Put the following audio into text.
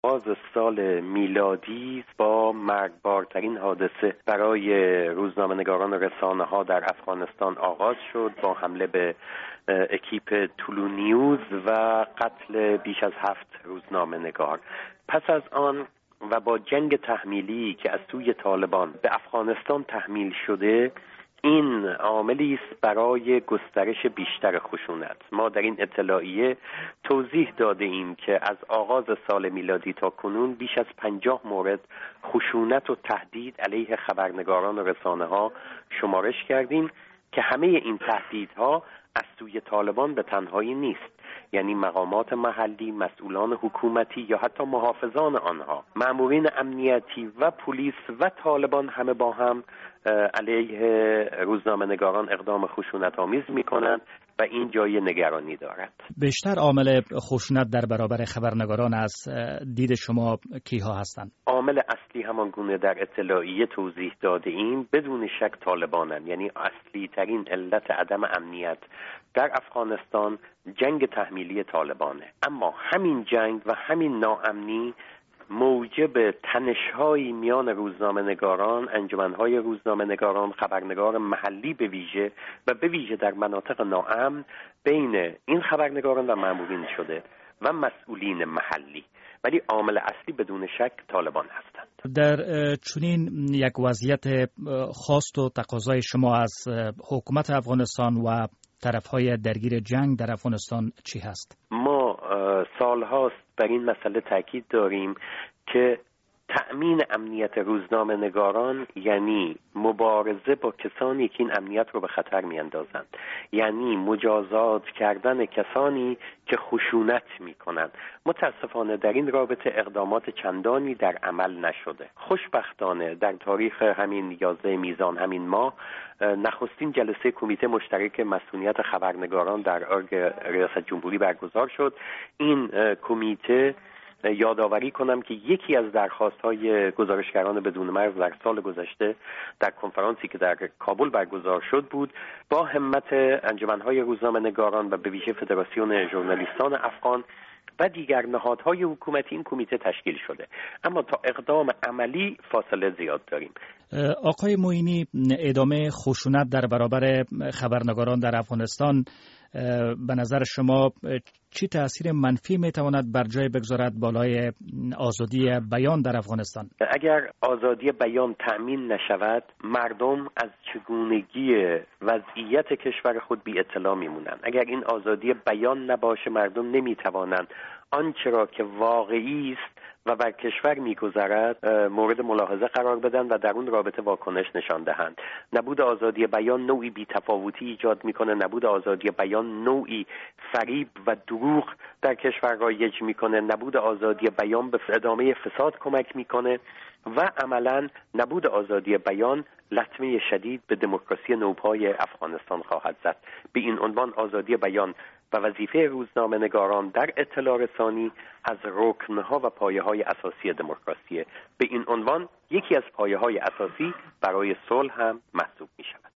آغاز سال میلادی با مرگبارترین حادثه برای روزنامه‌نگاران و رسانه‌ها در افغانستان آغاز شد با حمله به اکیپ طلوع نیوز و قتل بیش از 7 روزنامه‌نگار. پس از آن و با جنگ تحمیلی که از سوی طالبان به افغانستان تحمیل شده، این عاملی است برای گسترش بیشتر خشونت. ما در این اطلاعیه توضیح داده ایم که از آغاز سال میلادی تا کنون بیش از 50 مورد خشونت و تهدید علیه خبرنگاران و رسانه‌ها شمارش کردیم که همه این تهدیدها از سوی طالبان به تنهایی نیست، یعنی مقامات محلی، مسئولان حکومتی یا حتی محافظان آنها، مامورین امنیتی و پلیس و طالبان همه با هم علیه روزنامه‌نگاران اقدام خشونت‌آمیز می‌کنند و این جای نگرانی دارد. بیشتر عامل خشونت در برابر خبرنگاران از دید شما کیها هستند؟ عامل اصلی همان گونه در اطلاعیه توضیح داده ایم بدون شک طالبانند، یعنی اصلی ترین علت عدم امنیت در افغانستان جنگ تحمیلی طالبانه. اما همین جنگ و همین ناامنی موجب تنش‌های میان روزنامه‌نگاران، انجمن‌های روزنامه‌نگاران، خبرنگار محلی به ویژه و به ویژه در مناطق ناامن بین این خبرنگاران و مامورین شده و مسئولین محلی، ولی عامل اصلی بدون شک طالبان هستند. در چنین یک وضعیت خواست و تقاضای شما از حکومت افغانستان و طرف‌های درگیر جنگ در افغانستان چی هست؟ ما سالهاست بر این مسئله تاکید داریم که تأمین امنیت روزنامه‌نگاران یعنی مبارزه با کسانی که این امنیت رو به خطر می‌اندازند، یعنی مجازات کردن کسانی که خشونت می‌کنند. متاسفانه در این رابطه اقدامات چندانی در عمل نشده. خوشبختانه در تاریخ همین 11 میزان همین ماه نخستین جلسه کمیته مشترک مسئولیت خبرنگاران در ارگ ریاست جمهوری برگزار شد. این کمیته یادآوری کنم که یکی از درخواست‌های گزارشگران بدون مرز در سال گذشته در کنفرانسی که در کابل برگزار شد بود با همت انجمن‌های روزنامه‌نگاران و به ویژه فدراسیون ژورنالیستان افغان و دیگر نهادهای حکومتی این کمیته تشکیل شده، اما تا اقدام عملی فاصله زیاد داریم. آقای معینی، ادامه خشونت در برابر خبرنگاران در افغانستان به نظر شما چی تأثیر منفی میتواند بر جای بگذارد بالای آزادی بیان در افغانستان؟ اگر آزادی بیان تأمین نشود، مردم از چگونگی وضعیت کشور خود بی اطلاع میمونند. اگر این آزادی بیان نباشه، مردم نمیتوانند آنچه را که واقعی است و بر کشور میگذرد مورد ملاحظه قرار بدن و در اون رابطه واکنش نشان دهند. نبود آزادی بیان نوعی بی‌تفاوتی ایجاد میکنه، نبود آزادی بیان نوعی فریب و دروغ در کشور رایج میکنه، نبود آزادی بیان به ادامه فساد کمک میکنه و عملاً نبود آزادی بیان لطمه شدید به دموکراسی نوپای افغانستان خواهد زد. به این عنوان آزادی بیان و وظیفه روزنامه‌نگاران در اطلاع رسانی از رکن‌ها و پایه‌های اساسی دموکراسی. به این عنوان یکی از پایه‌های اساسی برای صلح هم محسوب می‌شود.